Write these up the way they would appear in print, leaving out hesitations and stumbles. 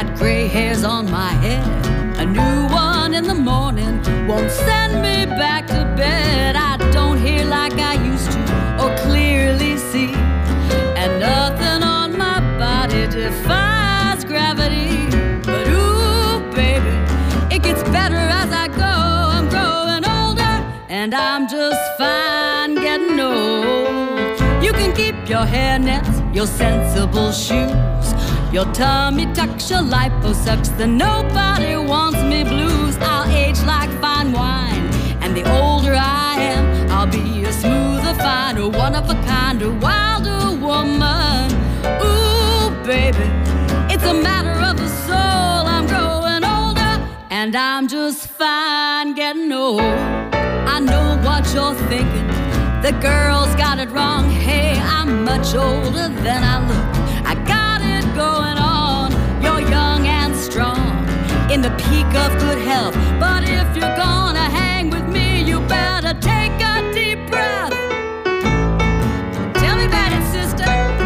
got gray hairs on my head, a new one in the morning, won't send me back to bed. I don't hear like I used to or clearly see, and nothing on my body defies gravity. But ooh, baby, it gets better as I go. I'm growing older, and I'm just fine getting old. You can keep your hairnets, your sensible shoes, your tummy tucks, your lipo sucks, the nobody wants me blues. I'll age like fine wine, and the older I am, I'll be a smoother, finer, one-of-a-kind, wilder woman. Ooh, baby, it's a matter of the soul. I'm growing older, and I'm just fine getting old. I know what you're thinking, the girl's got it wrong. Hey, I'm much older than I look, I got it going on. You're young and strong, in the peak of good health, but if you're gonna hang with me, you better take a deep breath. Tell me about it, sister.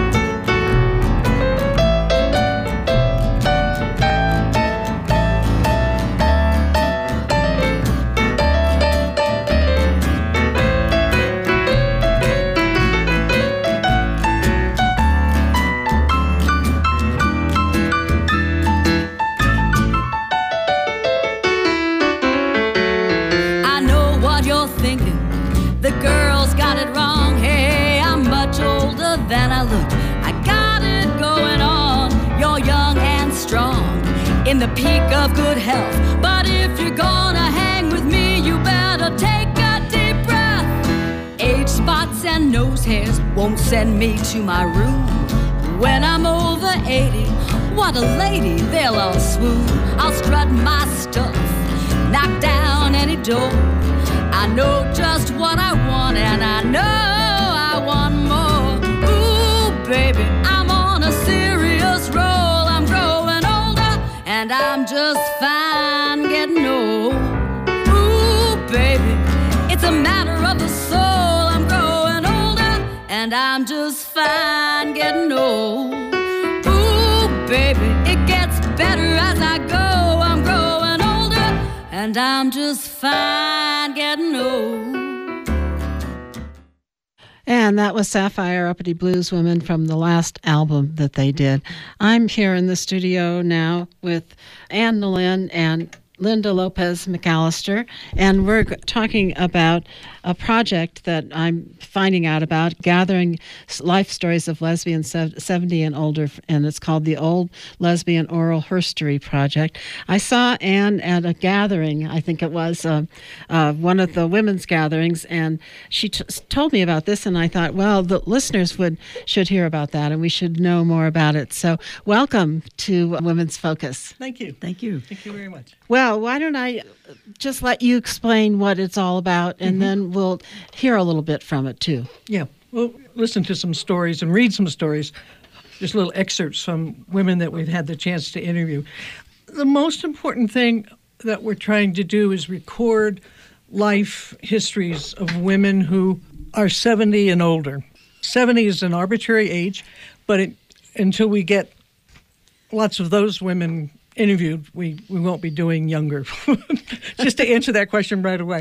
The girl's got it wrong. Hey, I'm much older than I look, I got it going on. You're young and strong, in the peak of good health, but if you're gonna hang with me, you better take a deep breath. Age spots and nose hairs won't send me to my room. When I'm over 80, what a lady, they'll all swoon. I'll strut my stuff, knock down any door. I know just what I want, and I know I want more. Ooh, baby, I'm on a serious roll. I'm growing older, and I'm just fine getting old. Ooh, baby, it's a matter of the soul. I'm growing older, and I'm just fine getting old. Ooh, baby, it gets better as I go. I'm growing older, and I'm just fine getting old. And that was Sapphire Uppity Blues Women from the last album that they did. I'm here in the studio now with Anne Nolin and Linda Lopez McAllister, and we're talking about a project that I'm finding out about, gathering life stories of lesbians 70 and older, and it's called the Old Lesbian Oral Herstory Project. I saw Anne at a gathering, I think it was one of the women's gatherings, and she told me about this, and I thought, well, the listeners should hear about that, and we should know more about it. So welcome to Women's Focus. Thank you. Thank you. Thank you very much. Well, why don't I just let you explain what it's all about, and then we'll hear a little bit from it, too. Yeah. We'll listen to some stories and read some stories, just little excerpts from women that we've had the chance to interview. The most important thing that we're trying to do is record life histories of women who are 70 and older. 70 is an arbitrary age, but until we get lots of those women interviewed, we won't be doing younger. Just to answer that question right away.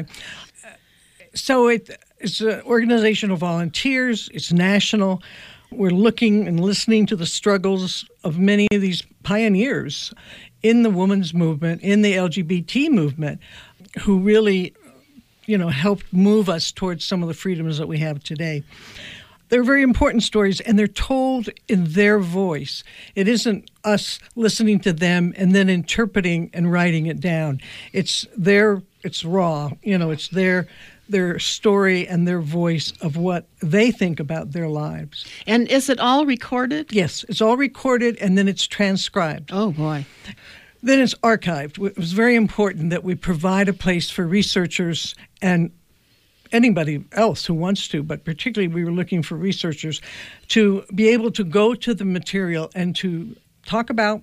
So it's an organization of volunteers. It's national. We're looking and listening to the struggles of many of these pioneers in the women's movement, in the LGBT movement, who really, helped move us towards some of the freedoms that we have today. They're very important stories, and they're told in their voice. It isn't us listening to them and then interpreting and writing it down. It's raw. It's their story and their voice of what they think about their lives. And is it all recorded? Yes, it's all recorded, and then it's transcribed. Oh, boy. Then it's archived. It was very important that we provide a place for researchers and anybody else who wants to, but particularly we were looking for researchers to be able to go to the material and to talk about,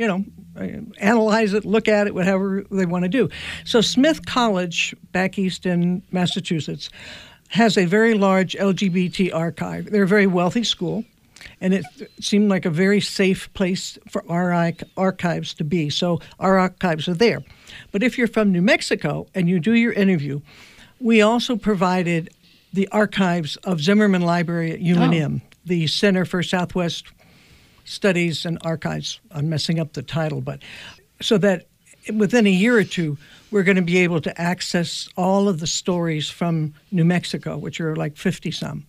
analyze it, look at it, whatever they want to do. So Smith College, back east in Massachusetts, has a very large LGBT archive. They're a very wealthy school. And it seemed like a very safe place for our archives to be. So our archives are there. But if you're from New Mexico and you do your interview, we also provided the archives of Zimmerman Library at UNM, the Center for Southwest Studies and Archives. I'm messing up the title, but so that within a year or two, we're going to be able to access all of the stories from New Mexico, which are like 50-some,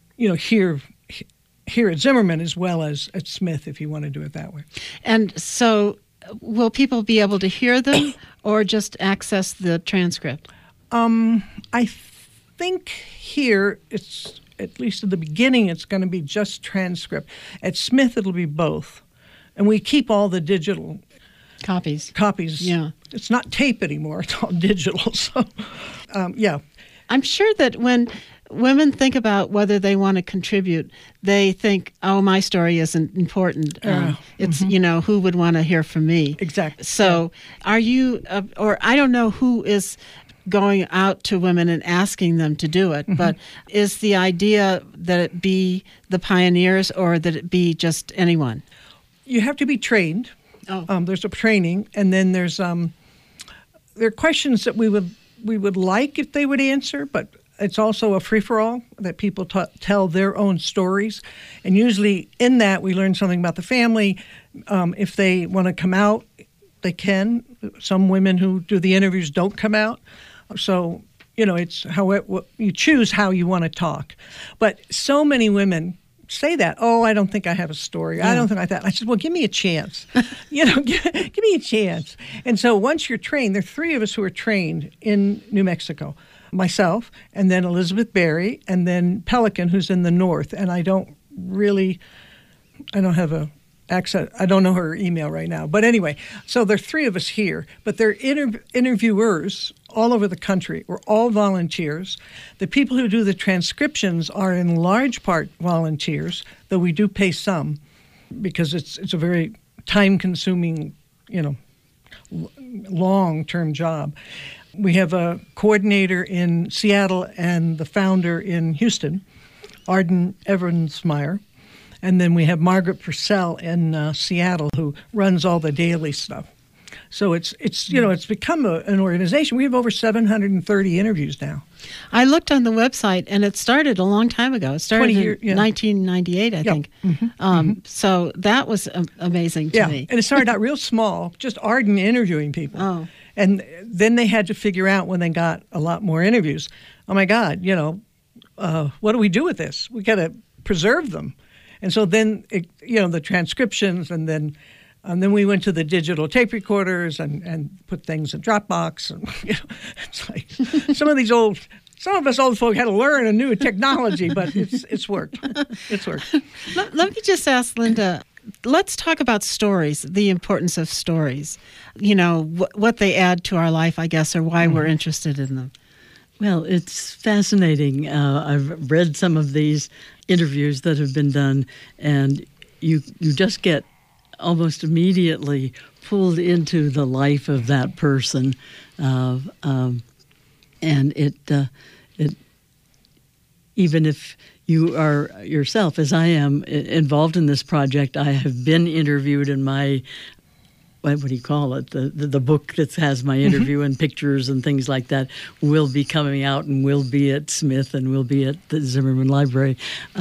here at Zimmerman as well as at Smith, if you want to do it that way. And so will people be able to hear them or just access the transcript? I think here, it's at least at the beginning, it's going to be just transcript. At Smith, it'll be both. And we keep all the digital copies. Yeah. It's not tape anymore. It's all digital. So, yeah. I'm sure that when women think about whether they want to contribute, they think, oh, my story isn't important. It's, who would want to hear from me? Exactly. So are you, or I don't know who is going out to women and asking them to do it, but is the idea that it be the pioneers or that it be just anyone? You have to be trained. There's a training, and then there are questions that we would like if they would answer, but it's also a free-for-all that people tell their own stories. And usually in that, we learn something about the family. If they want to come out, they can. Some women who do the interviews don't come out. So, it's you choose how you want to talk. But so many women say that, oh, I don't think I have a story. Yeah. I don't think like that. I said, well, give me a chance. Give me a chance. And so once you're trained, there are 3 of us who are trained in New Mexico. Myself, and then Elizabeth Berry, and then Pelican, who's in the north. And I don't have a accent. I don't know her email right now. But anyway, so there are 3 of us here, but they're interviewers all over the country. We're all volunteers. The people who do the transcriptions are in large part volunteers, though we do pay some because it's a very time-consuming, long-term job. We have a coordinator in Seattle and the founder in Houston, Arden Evansmeyer. And then we have Margaret Purcell in Seattle, who runs all the daily stuff. So it's become an organization. We have over 730 interviews now. I looked on the website, and it started a long time ago. It started in 1998, I think. So that was amazing to me. And it started out real small, just Arden interviewing people. Oh. And then they had to figure out when they got a lot more interviews, oh, my God, what do we do with this? We got to preserve them. And so then, the transcriptions, and then we went to the digital tape recorders and put things in Dropbox. And, it's like some of us old folk had to learn a new technology, but it's worked. It's worked. Let me just ask Linda, let's talk about stories, the importance of stories, what they add to our life, I guess, or why we're interested in them. Well, it's fascinating. I've read some of these interviews that have been done, and you just get almost immediately pulled into the life of that person, and it even if you are yourself, as I am, involved in this project, I have been interviewed in my, what do you call it, the book that has my interview and pictures and things like that will be coming out and will be at Smith and will be at the Zimmerman Library.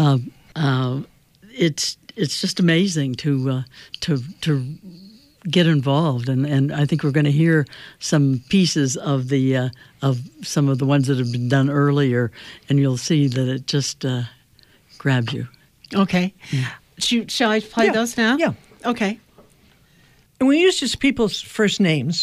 It's just amazing to get involved, and I think we're going to hear some pieces of the of some of the ones that have been done earlier, and you'll see that it just grabs you. Okay. Shall I play those now? Yeah. Okay. And we use just people's first names,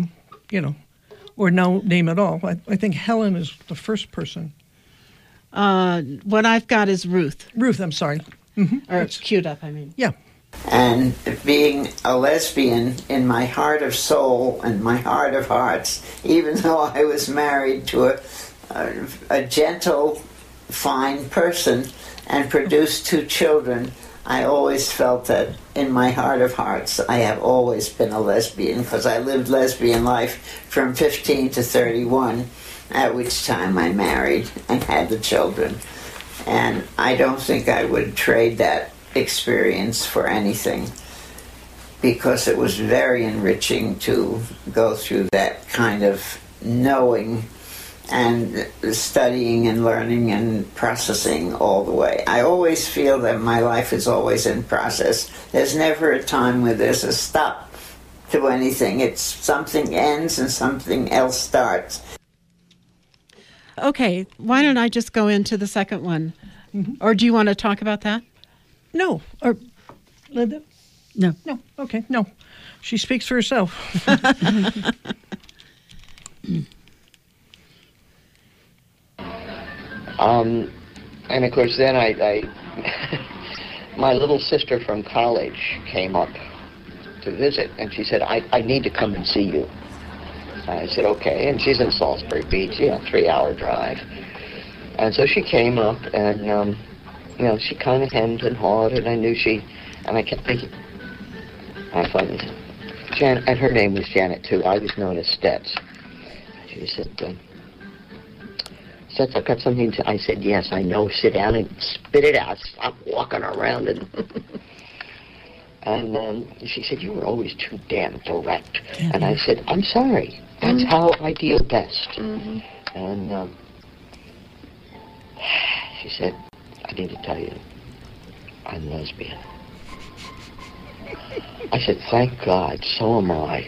or no name at all. I think Helen is the first person. What I've got is Ruth. Ruth, I'm sorry. Or it's queued up, I mean. Yeah. And being a lesbian in my heart of soul and my heart of hearts, even though I was married to a gentle, fine person and produced 2 children, I always felt that in my heart of hearts I have always been a lesbian, because I lived lesbian life from 15 to 31, at which time I married and had the children. And I don't think I would trade that experience for anything, because it was very enriching to go through that kind of knowing and studying and learning and processing all the way. I always feel that my life is always in process. There's never a time where there's a stop to anything. It's something ends and something else starts. Okay, why don't I just go into the second one? Or do you want to talk about that? No. Or Linda? No. No. Okay, no. She speaks for herself. And of course then I my little sister from college came up to visit, and she said, I need to come and see you. I said, okay, and she's in Salisbury Beach, 3-hour drive. And so she came up, and, she kind of hemmed and hawed, and I knew and I kept thinking, I finally said, Janet, and her name was Janet, too. I was known as Stets. She said, Stets, I've got something to... I said, yes, I know. Sit down and spit it out. Stop walking around and... And she said, you were always too damn direct. Mm-hmm. And I said, I'm sorry. That's how I deal best. Mm-hmm. And she said, I need to tell you, I'm lesbian. I said, thank God, so am I.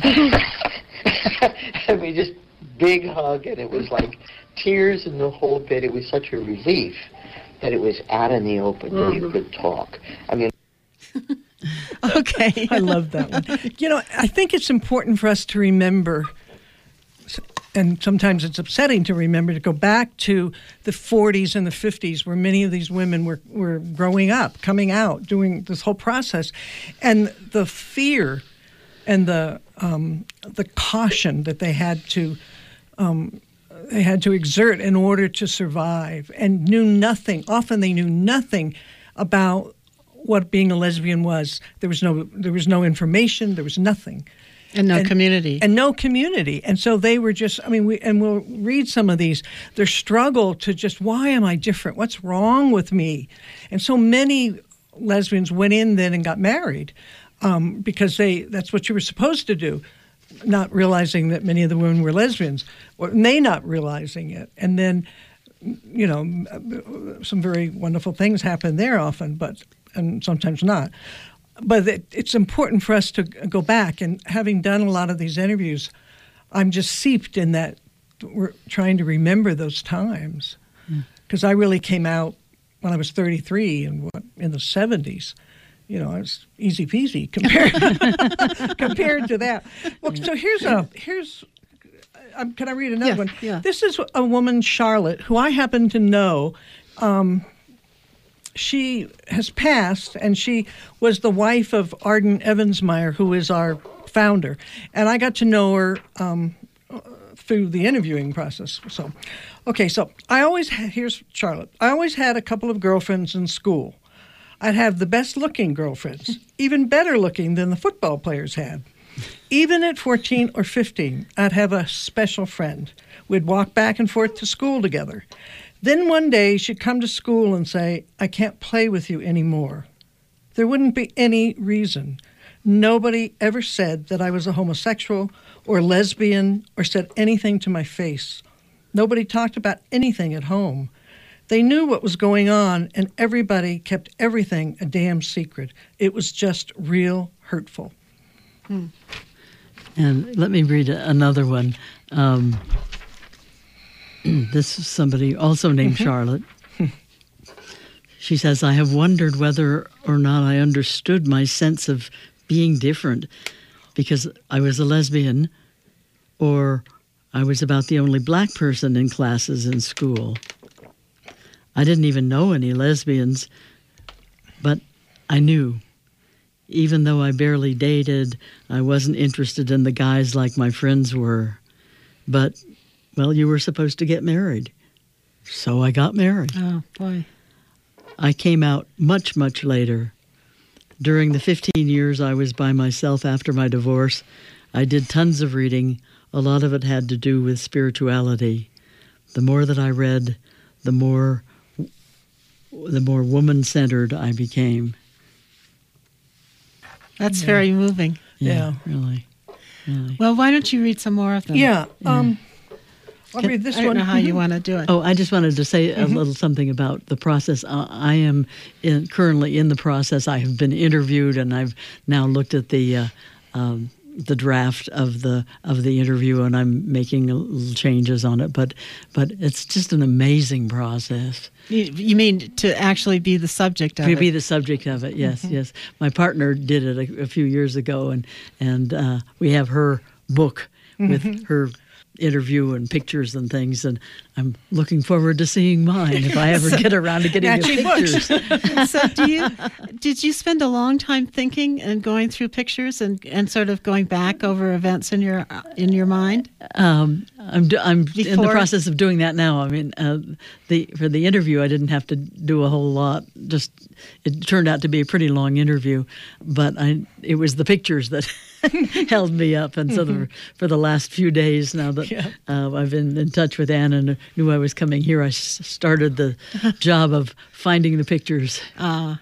And we just big hug, and it was like tears in the whole bit. It was such a relief that it was out in the open where you could talk. I mean... Okay. I love that one. I think it's important for us to remember, and sometimes it's upsetting to remember, to go back to the 40s and the 50s, where many of these women were growing up, coming out, doing this whole process. And the fear and the caution that they had to exert in order to survive, and often they knew nothing about what being a lesbian was. There was no information, there was nothing. And no community. And no community. And so they were just, we'll read some of these, their struggle to just, why am I different? What's wrong with me? And so many lesbians went in then and got married because that's what you were supposed to do, not realizing that many of the women were lesbians, or they not realizing it. And then, some very wonderful things happen there often, and sometimes not. But it's important for us to go back, and having done a lot of these interviews, I'm just seeped in that. We're trying to remember those times, because I really came out when I was 33 in the 70s. I was easy peasy compared to that. Well, so here's. Can I read another one? Yeah. This is a woman, Charlotte, who I happen to know. She has passed, and she was the wife of Arden Evansmeyer, who is our founder. And I got to know her through the interviewing process. So here's Charlotte. I always had a couple of girlfriends in school. I'd have the best-looking girlfriends, even better looking than the football players had. Even at 14 or 15, I'd have a special friend. We'd walk back and forth to school together. Then one day she'd come to school and say, I can't play with you anymore. There wouldn't be any reason. Nobody ever said that I was a homosexual or lesbian or said anything to my face. Nobody talked about anything at home. They knew what was going on, and everybody kept everything a damn secret. It was just real hurtful. And let me read another one. This is somebody also named Charlotte. She says, I have wondered whether or not I understood my sense of being different because I was a lesbian, or I was about the only black person in classes in school. I didn't even know any lesbians, but I knew. Even though I barely dated, I wasn't interested in the guys like my friends were. But, well, you were supposed to get married. So I got married. Oh, boy. I came out much, much later. During the 15 years I was by myself after my divorce, I did tons of reading. A lot of it had to do with spirituality. The more that I read, the more the more woman-centered I became. That's very moving. Yeah. Really. Well, why don't you read some more of them? Yeah. I'll read this I don't one. know how you want to do it. Oh, I just wanted to say a little something about the process. I am currently in the process. I have been interviewed, and I've now looked at the draft of the interview, and I'm making little changes on it. But it's just an amazing process. You mean to actually be the subject of To it? be the subject of it, yes, yes. My partner did it a few years ago, and we have her book with her interview and pictures and things, and I'm looking forward to seeing mine if I ever get around to getting the pictures. So did you spend a long time thinking and going through pictures and sort of going back over events in your mind? I'm in the process of doing that now. I mean, for the interview, I didn't have to do a whole lot. Just it turned out to be a pretty long interview, but it was the pictures that held me up. And so for the last few days now that I've been in touch with Anne and knew I was coming here, I started the job of finding the pictures. Yeah.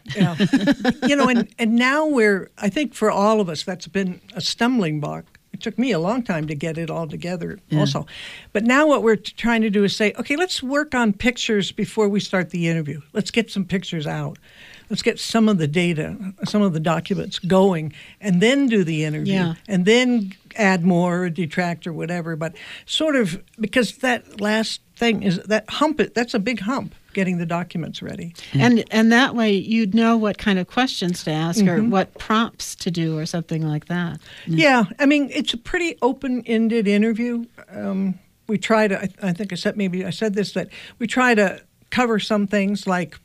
And now I think for all of us, that's been a stumbling block. It took me a long time to get it all together also. But now what we're trying to do is say, okay, let's work on pictures before we start the interview. Let's get some pictures out. Let's get some of the data, some of the documents going, and then do the interview, and then add more or detract or whatever. But sort of, because that last thing is that hump, that's a big hump, getting the documents ready. And that way you'd know what kind of questions to ask or what prompts to do or something like that. Yeah, I mean, it's a pretty open-ended interview. We try to, I think I said this, that we try to cover some things like,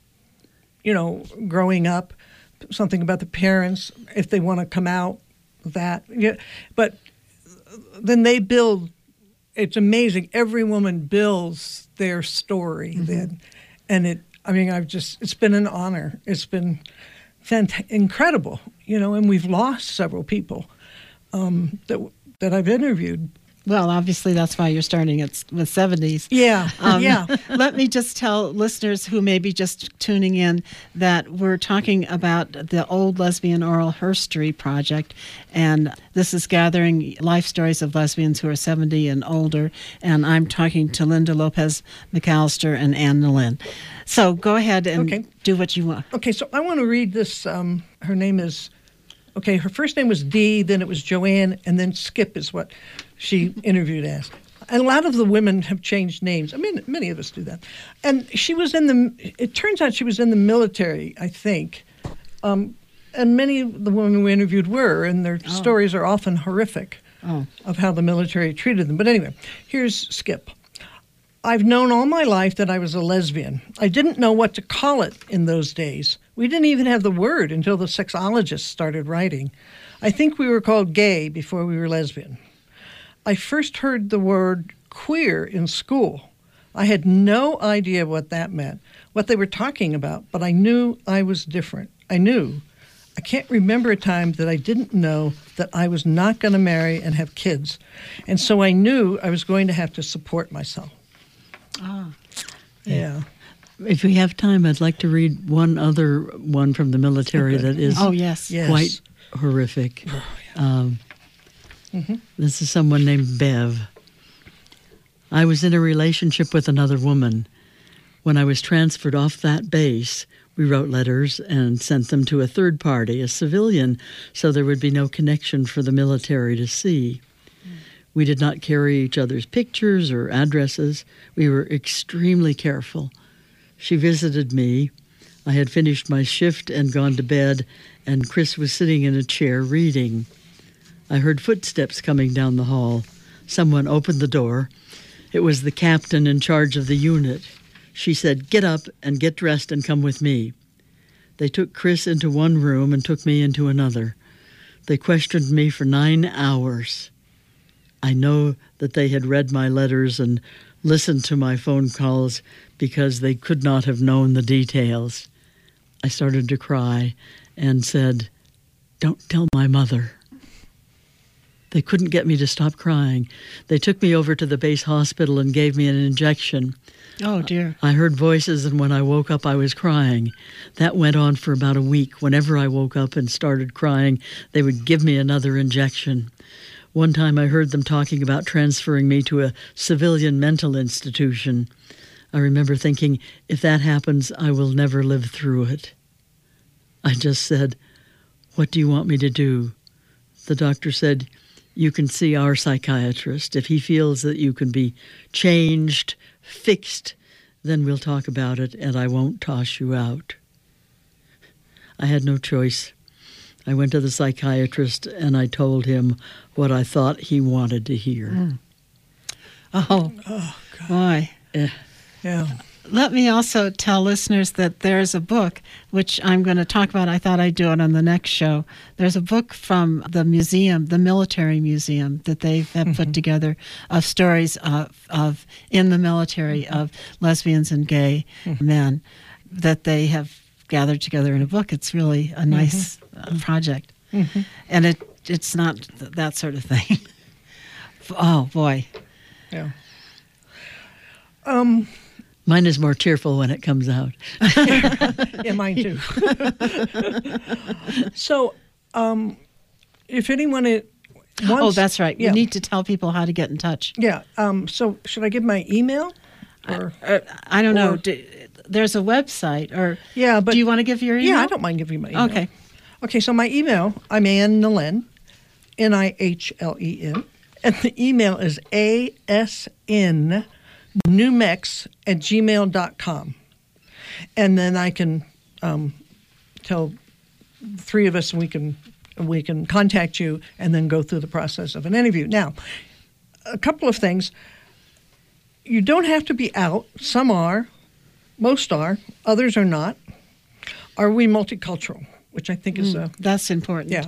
growing up, something about the parents, if they want to come out, that. Yeah. But then they build, it's amazing. Every woman builds their story then. And it's been an honor. It's been incredible, and we've lost several people that I've interviewed. Well, obviously, that's why you're starting with 70s. Yeah, yeah. Let me just tell listeners who may be just tuning in that we're talking about the Old Lesbian Oral History Project, and this is gathering life stories of lesbians who are 70 and older, and I'm talking to Linda Lopez McAllister and Anne Nolin. So go ahead and do what you want. Okay, so I want to read this. Her name is... Okay, her first name was Dee, then it was Joanne, and then Skip is what she interviewed as. And a lot of the women have changed names. I mean, many of us do that. And it turns out she was in the military, I think. And many of the women we interviewed were, and their stories are often horrific of how the military treated them. But anyway, here's Skip. I've known all my life that I was a lesbian. I didn't know what to call it in those days. We didn't even have the word until the sexologists started writing. I think we were called gay before we were lesbian. I first heard the word queer in school. I had no idea what that meant, what they were talking about, but I knew I was different. I can't remember a time that I didn't know that I was not going to marry and have kids. And so I knew I was going to have to support myself. Yeah. If we have time, I'd like to read one other one from the military that is quite horrific. This is someone named Bev. I was in a relationship with another woman. When I was transferred off that base, we wrote letters and sent them to a third party, a civilian, so there would be no connection for the military to see. We did not carry each other's pictures or addresses. We were extremely careful. She visited me. I had finished my shift and gone to bed, and Chris was sitting in a chair reading. I heard footsteps coming down the hall. Someone opened the door. It was the captain in charge of the unit. She said, "Get up and get dressed and come with me." They took Chris into one room and took me into another. They questioned me for 9 hours. I know that they had read my letters and listened to my phone calls because they could not have known the details. I started to cry and said, "Don't tell my mother." They couldn't get me to stop crying. They took me over to the base hospital and gave me an injection. Oh, dear. I heard voices, and when I woke up, I was crying. That went on for about a week. Whenever I woke up and started crying, they would give me another injection. One time I heard them talking about transferring me to a civilian mental institution. I remember thinking, if that happens, I will never live through it. I just said, "What do you want me to do?" The doctor said, "You can see our psychiatrist. If he feels that you can be changed, fixed, then we'll talk about it, and I won't toss you out." I had no choice. I went to the psychiatrist and I told him what I thought he wanted to hear. Oh, boy. Yeah. Let me also tell listeners that there's a book, which I'm going to talk about. I thought I'd do it on the next show. There's a book from the museum, the military museum, that they have put together of stories of in the military of lesbians and gay men that they have gathered together in a book. It's really a nice project. And it's not that sort of thing. Oh, boy. Yeah. Mine is more tearful when it comes out. Yeah, mine too. So, if anyone wants... Oh, that's right. Yeah. You need to tell people how to get in touch. Yeah. So, should I give my email? Or I don't know. There's a website, or yeah, but do you want to give your email? Yeah, I don't mind giving my email. Okay. Okay, so my email, I'm Ann Nihlen, Nihlen, and the email is asnewmex@gmail.com. And then I can tell three of us, and we can contact you and then go through the process of an interview. Now, a couple of things. You don't have to be out. Some are. Most are. Others are not. Are we multicultural? Which I think is that's important. Yeah.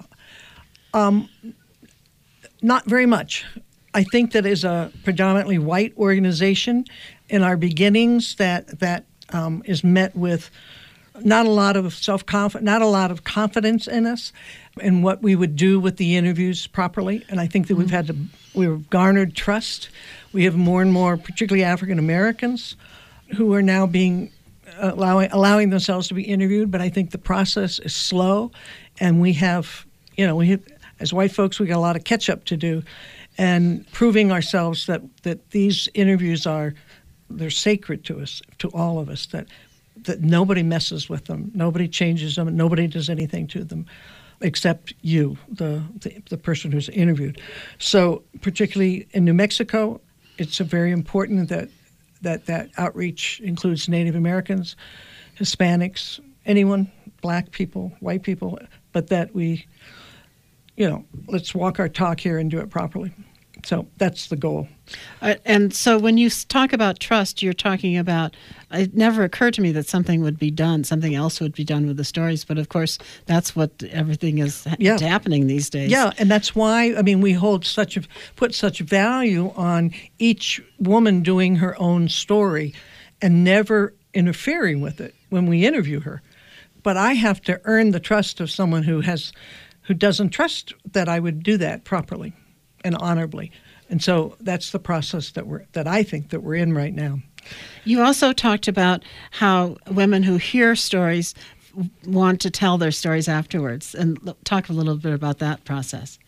Not very much. I think that is a predominantly white organization. In our beginnings, that is met with not a lot of not a lot of confidence in us and what we would do with the interviews properly. And I think that we've garnered trust. We have more and more, particularly African Americans, who are now being allowing themselves to be interviewed. But I think the process is slow, and we have as white folks, we got a lot of catch up to do, and proving ourselves that these interviews they're sacred to us, to all of us, that nobody messes with them, nobody changes them, nobody does anything to them, except you, the person who's interviewed. So particularly in New Mexico, it's very important that outreach includes Native Americans, Hispanics, anyone, black people, white people, but that we, let's walk our talk here and do it properly. So that's the goal. And so when you talk about trust, you're talking about, it never occurred to me that something would be done, something else would be done with the stories. But of course, that's what everything is happening these days. Yeah, and that's why, we put such value on each woman doing her own story and never interfering with it when we interview her. But I have to earn the trust of someone who doesn't trust that I would do that properly and honorably. And so that's the process that I think that we're in right now. You also talked about how women who hear stories want to tell their stories afterwards, and talk a little bit about that process.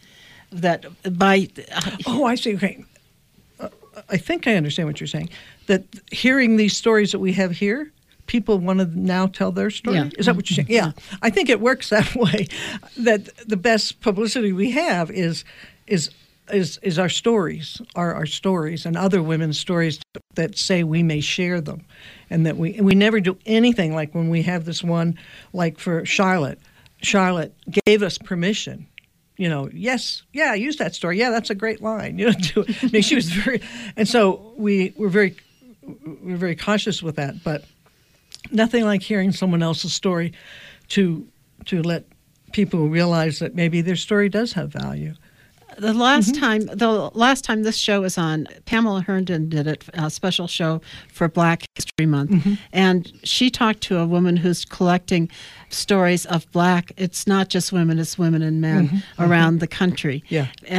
Oh, I see. Okay. I think I understand what you're saying. That hearing these stories that we have here, people want to now tell their story? Yeah. Is that what you're saying? Yeah. I think it works that way, that the best publicity we have is our stories, our stories, and other women's stories that say we may share them, and that we never do anything like when we have this one, like for Charlotte. Charlotte gave us permission. Yes, yeah, use that story. Yeah, that's a great line. She was very, and so we're very cautious with that. But nothing like hearing someone else's story to let people realize that maybe their story does have value. The last time this show was on, Pamela Herndon did a special show for Black History Month, and she talked to a woman who's collecting stories of Black. It's not just women; it's women and men around the country. Yeah. And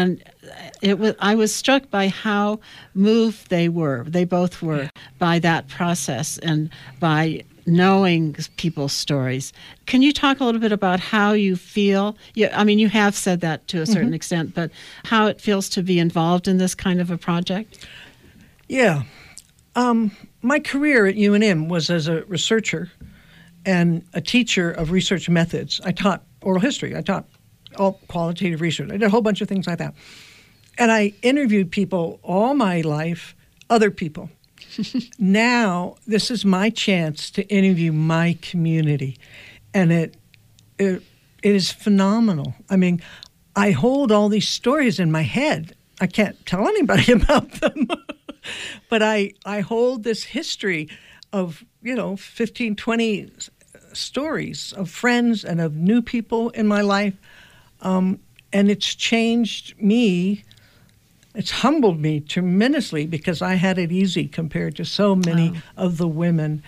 I was struck by how moved they both were, by that process and by knowing people's stories. Can you talk a little bit about how you feel? You have said that to a certain extent, but how it feels to be involved in this kind of a project? Yeah. My career at UNM was as a researcher and a teacher of research methods. I taught oral history. I taught all qualitative research. I did a whole bunch of things like that. And I interviewed people all my life, other people. Now, this is my chance to interview my community. And it is phenomenal. I mean, I hold all these stories in my head. I can't tell anybody about them. But I hold this history of, 15, 20 stories of friends and of new people in my life. And it's changed me. It's humbled me tremendously because I had it easy compared to so many of the women.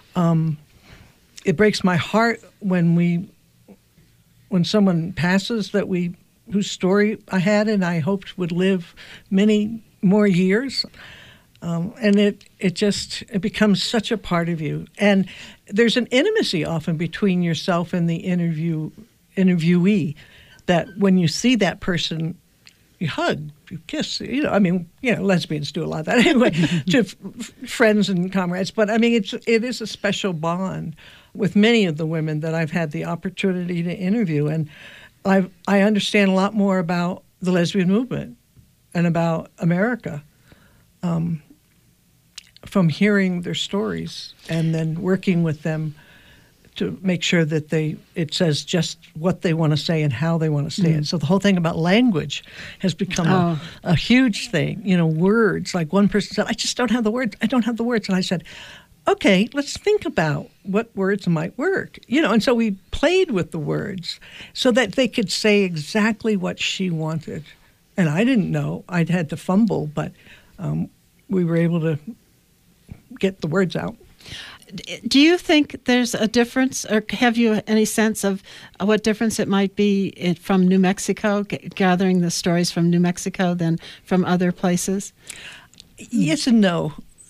It breaks my heart when someone passes whose story I had and I hoped would live many more years. And it becomes such a part of you. And there's an intimacy often between yourself and the interviewee that when you see that person, you hug, you kiss. Lesbians do a lot of that anyway, to friends and comrades. But I mean, it is a special bond with many of the women that I've had the opportunity to interview. And I understand a lot more about the lesbian movement and about America from hearing their stories and then working with them to make sure that it says just what they want to say and how they want to say it. So the whole thing about language has become a huge thing. Words, like one person said, I just don't have the words. I don't have the words. And I said, okay, let's think about what words might work. And so we played with the words so that they could say exactly what she wanted. And I didn't know. I'd had to fumble, but we were able to get the words out. Do you think there's a difference, or have you any sense of what difference it might be from New Mexico, gathering the stories from New Mexico than from other places? Yes and no.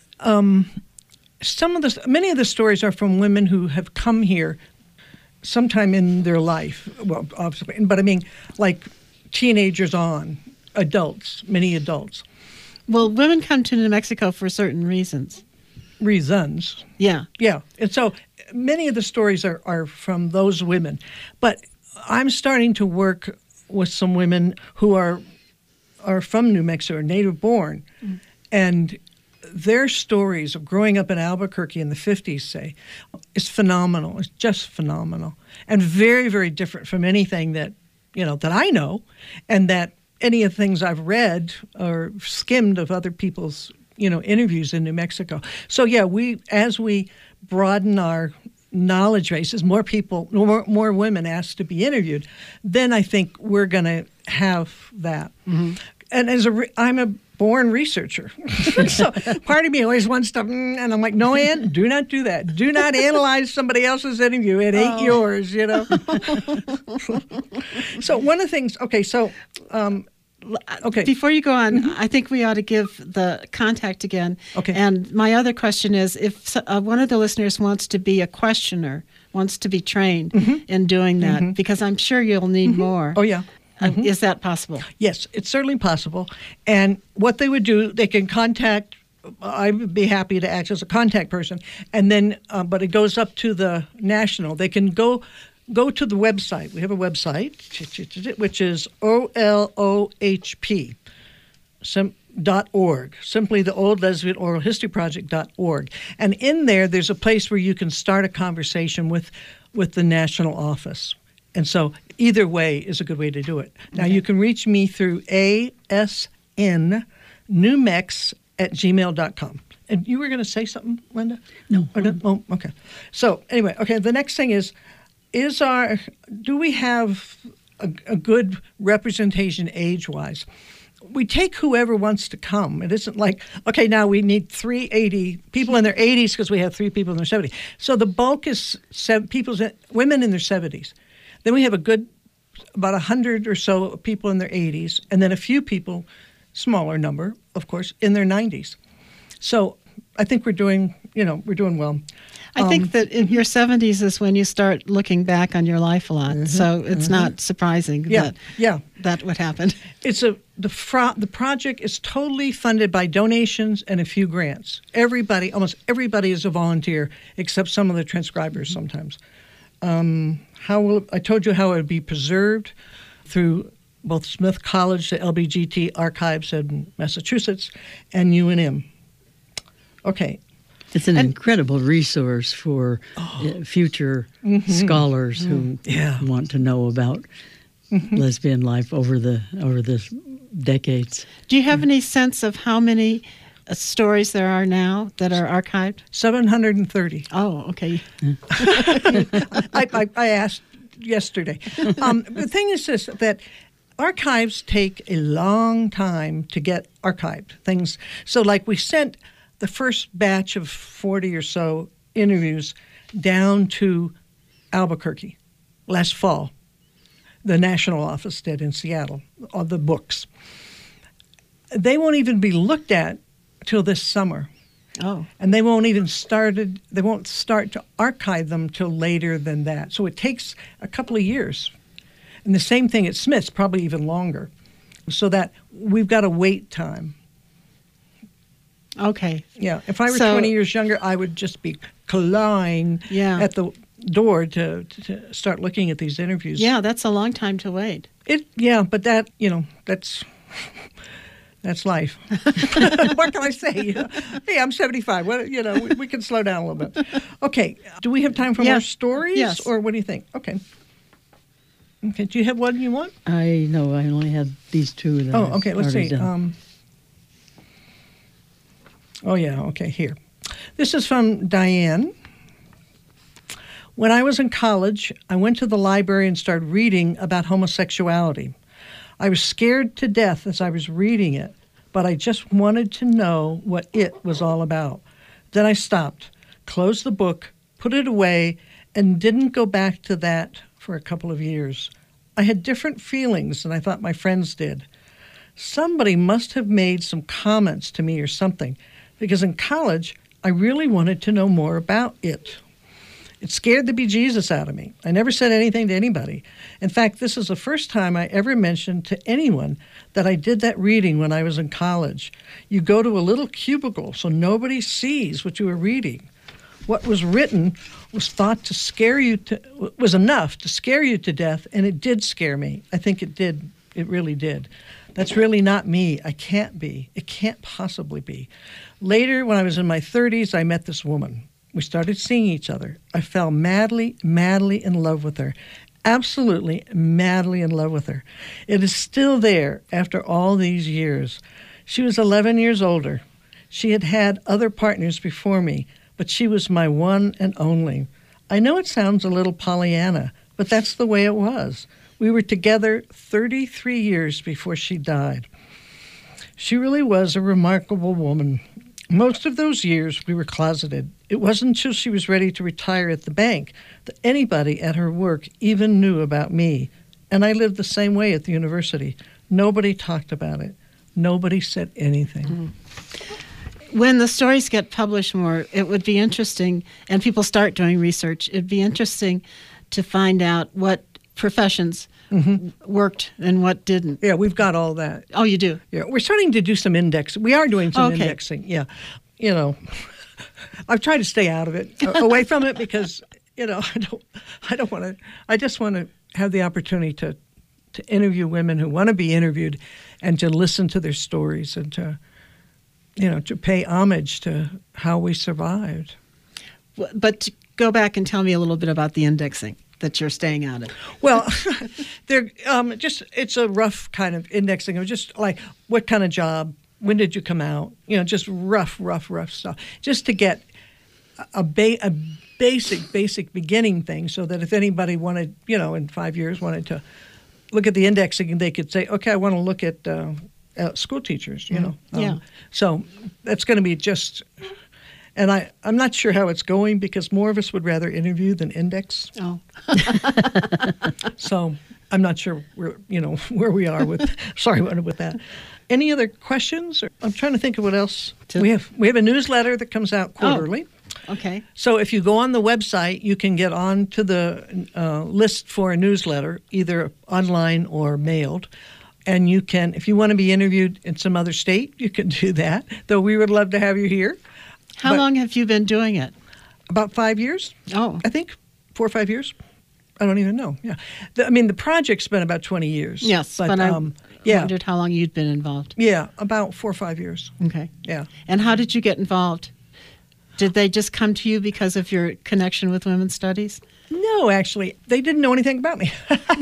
Many of the stories are from women who have come here sometime in their life. Well, obviously, but I mean, like teenagers on, adults, many adults. Well, women come to New Mexico for certain reasons. Yeah. And so many of the stories are from those women. But I'm starting to work with some women who are from New Mexico, native born. And their stories of growing up in Albuquerque in the 50s, say, is phenomenal. It's just phenomenal. And very, very different from anything that I know, and that any of the things I've read or skimmed of other people's interviews in New Mexico. So yeah, as we broaden our knowledge bases, more women asked to be interviewed, then I think we're going to have that. And I'm a born researcher, so part of me always wants to, and I'm like, no, Ann, do not do that. Do not analyze somebody else's interview. It ain't yours, So one of the things, okay. Before you go on, I think we ought to give the contact again. Okay. And my other question is, if one of the listeners wants to be a questioner, wants to be trained in doing that, because I'm sure you'll need more. Oh, yeah. Is that possible? Yes, it's certainly possible. And what they would do, they can contact, I would be happy to act as a contact person, and then, but it goes up to the national. They can go to the website. We have a website, which is OLOHP.org, simply the Old Lesbian Oral History Project.org. And in there, there's a place where you can start a conversation with the national office. And so either way is a good way to do it. Now, you can reach me through asnnewmex@gmail.com. And you were going to say something, Linda? No. Oh, okay. So anyway, the next thing is do we have a good representation age-wise? We take whoever wants to come. It isn't like, okay, now we need 380 people in their 80s because we have 3 people in their 70s. So the bulk is women in their 70s. Then we have a good about 100 or so people in their 80s, and then a few people, smaller number, of course, in their 90s. So I think we're doing well. I think that in your 70s is when you start looking back on your life a lot. So it's not surprising that would happen. The project is totally funded by donations and a few grants. Almost everybody is a volunteer, except some of the transcribers sometimes. I told you how it would be preserved through both Smith College, the LBGT archives in Massachusetts, and UNM. Okay. It's an incredible resource for future scholars who want to know about lesbian life over the decades. Do you have any sense of how many stories there are now that are archived? 730. Oh, okay. I asked yesterday. The thing is this, that archives take a long time to get archived. Things. So like we sent the first batch of 40 or so interviews down to Albuquerque last fall. The national office did in Seattle, of the books. They won't even be looked at till this summer. Oh. And they won't start to archive them till later than that. So it takes a couple of years. And the same thing at Smith's, probably even longer. So that we've got a wait time. Okay. Yeah. If I were 20 years younger, I would just be clawing at the door to start looking at these interviews. Yeah, that's a long time to wait. But that's life. What can I say? Hey, I'm 75. We can slow down a little bit. Okay. Do we have time for more stories? Yes. Or what do you think? Okay. Okay. Do you have one you want? I only had these two. Okay. Let's see. Okay, here. This is from Diane. When I was in college, I went to the library and started reading about homosexuality. I was scared to death as I was reading it, but I just wanted to know what it was all about. Then I stopped, closed the book, put it away, and didn't go back to that for a couple of years. I had different feelings than I thought my friends did. Somebody must have made some comments to me or something, because in college, I really wanted to know more about it. It scared the bejesus out of me. I never said anything to anybody. In fact, this is the first time I ever mentioned to anyone that I did that reading when I was in college. You go to a little cubicle so nobody sees what you were reading. What was written was thought to scare you was enough to scare you to death, and it did scare me. I think it did. It really did. That's really not me. I can't be. It can't possibly be. Later, when I was in my 30s, I met this woman. We started seeing each other. I fell madly, madly in love with her. Absolutely madly in love with her. It is still there after all these years. She was 11 years older. She had had other partners before me, but she was my one and only. I know it sounds a little Pollyanna, but that's the way it was. We were together 33 years before she died. She really was a remarkable woman. Most of those years we were closeted. It wasn't until she was ready to retire at the bank that anybody at her work even knew about me. And I lived the same way at the university. Nobody talked about it. Nobody said anything. When the stories get published more, it would be interesting, and people start doing research, it'd be interesting to find out what professions worked and what didn't. Yeah, we've got all that. Oh, you do? Yeah, we're starting to do some indexing. We are doing some indexing. Yeah, I've tried to stay out of it, away from it, because I don't want to. I just want to have the opportunity to interview women who want to be interviewed, and to listen to their stories, and to pay homage to how we survived. But to go back and tell me a little bit about the indexing that you're staying out of. Well, it's a rough kind of indexing of just like what kind of job, when did you come out, just rough stuff, just to get a basic beginning thing, so that if anybody wanted, in 5 years wanted to look at the indexing, they could say, okay, I want to look at school teachers, So that's going to be just. And I'm not sure how it's going, because more of us would rather interview than index. Oh. So I'm not sure where we are with. Sorry with that. Any other questions? I'm trying to think of what else. We have a newsletter that comes out quarterly. Okay. So if you go on the website, you can get on to the list for a newsletter, either online or mailed. And you can, if you want to be interviewed in some other state, you can do that, though we would love to have you here. How long have you been doing it? About 5 years. Oh. I think 4 or 5 years. I don't even know. Yeah. The project's been about 20 years. Yes, but I wondered how long you'd been involved. Yeah, about 4 or 5 years. Okay. Yeah. And how did you get involved? Did they just come to you because of your connection with women's studies? No, actually, they didn't know anything about me.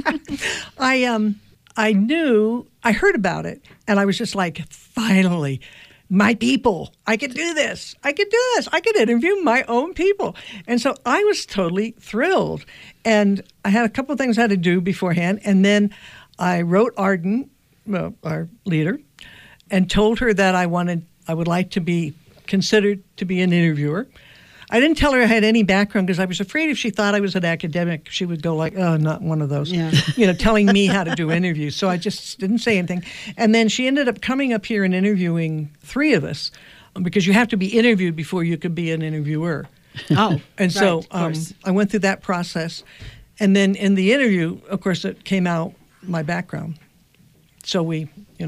I heard about it, and I was just like, finally, my people, I could do this. I could interview my own people. And so I was totally thrilled. And I had a couple of things I had to do beforehand, and then I wrote Arden, our leader, and told her that I would like to be considered to be an interviewer. I didn't tell her I had any background because I was afraid if she thought I was an academic, she would go like, oh, not one of those, telling me how to do interviews. So I just didn't say anything. And then she ended up coming up here and interviewing 3 of us because you have to be interviewed before you could be an interviewer. Oh, and so I went through that process. And then in the interview, of course, it came out my background. So we.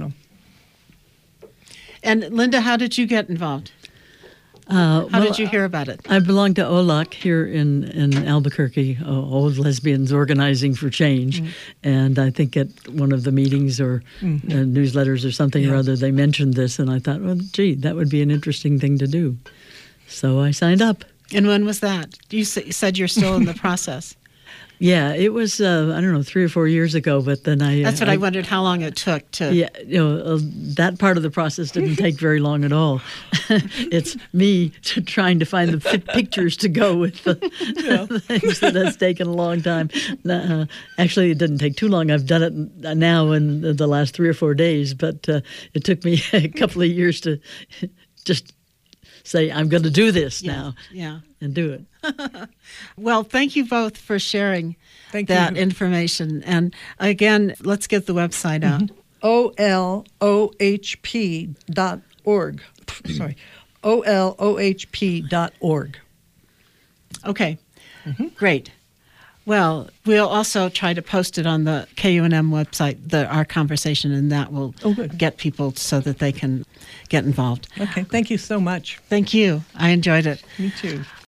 And Linda, how did you get involved? How did you hear about it? I belong to OLOC here in Albuquerque, Old Lesbians Organizing for Change. Mm-hmm. And I think at one of the meetings or newsletters or something or other, they mentioned this. And I thought, well, gee, that would be an interesting thing to do. So I signed up. And when was that? You said you're still in the process. Yeah, it was, 3 or 4 years ago, but then That's what I wondered, how long it took to... Yeah, that part of the process didn't take very long at all. It's me trying to find the pictures to go with the things that has taken a long time. Actually, it didn't take too long. I've done it now in the last 3 or 4 days, but it took me a couple of years to just say, I'm going to do this now. Yeah. And do it. Well, thank you both for sharing that information. And again, let's get the website out. OLOHP.org. Sorry. OLOHP.org. Okay. Great. Well, we'll also try to post it on the KUNM website, our conversation, and that will get people so that they can get involved. Okay. Thank you so much. Thank you. I enjoyed it. Me too.